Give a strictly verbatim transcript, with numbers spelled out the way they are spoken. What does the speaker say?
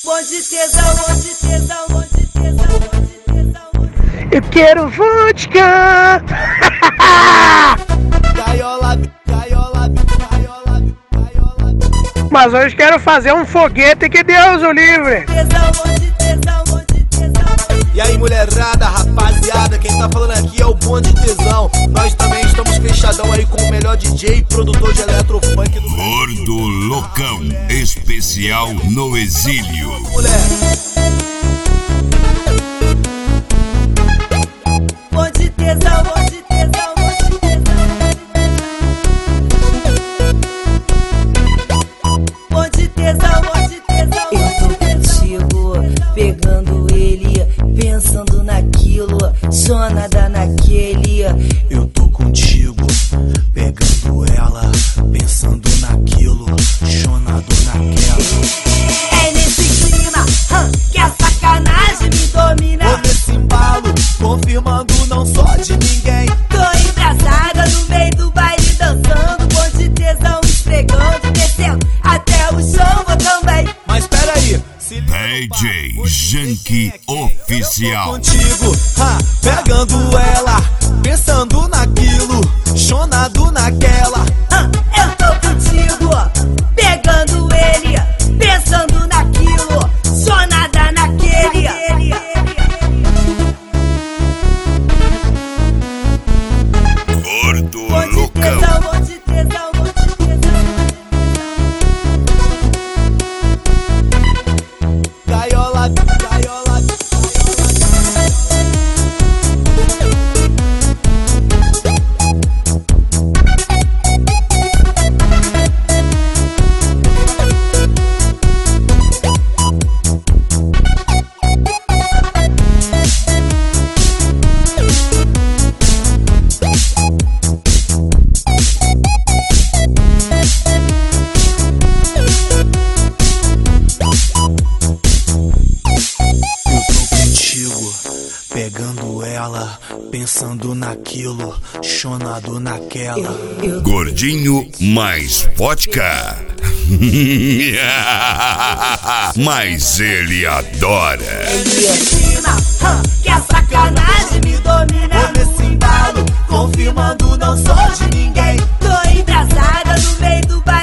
Bonde tesão, bonde tesão, bonde tesão, bonde tesão. Eu quero vodka! Gaiola, gaiola, gaiola, gaiola. Mas hoje quero fazer um foguete, que Deus o livre! Tesão, bonde tesão, bonde tesão. E aí, mulherada, rapaziada, quem tá falando aqui é o Bonde Tesão. Nós também estamos fechadão aí com o melhor D J e produtor de eletrofunk do Gordo Loucão, especial no exílio. mulher. Bonde tesão, bonde tesão, bonde tesão. Bonde tesão, bonde tesão. Eu tô contigo, pegando ele, pensando naquilo, sonada naquele. Eu tô contigo, pegando ela, pensando naquilo, chonado naquela. É nesse clima hum, que a sacanagem me domina. Vou nesse embalo, confirmando não só de ninguém. Tô embrasada no meio do baile dançando, bonde tesão esfregando, descendo até o chão vou também. Mas peraí, se liga D no J papo, Janky você é quem? Eu Oficial. tô contigo, ha, pegando ela, pensando naquilo, chonado naquela. Hum, eu tô contigo, pegando ele, pensando naquilo, sonada naquele. Gordo Bonde Loucão. tesão, bonde tesão, bonde tesão. Gaiola, gaiola, pegando ela, pensando naquilo, chonado naquela. Eu Gordinho mais vodka. Mas ele adora. Nesse clima hum, que a sacanagem me domina. Vou nesse embalo, confirmando não sou de ninguém. Tô embrasada no meio do baile